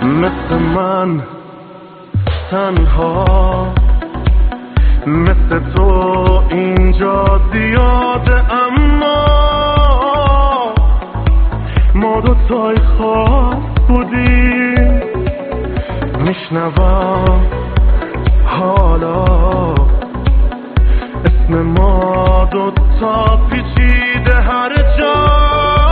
مثل من تنها، مثل تو اینجا زیاده، اما ما دوتای خاص بودیم. میشنوم حالا اسم ما دوتا پیچیده هر جا.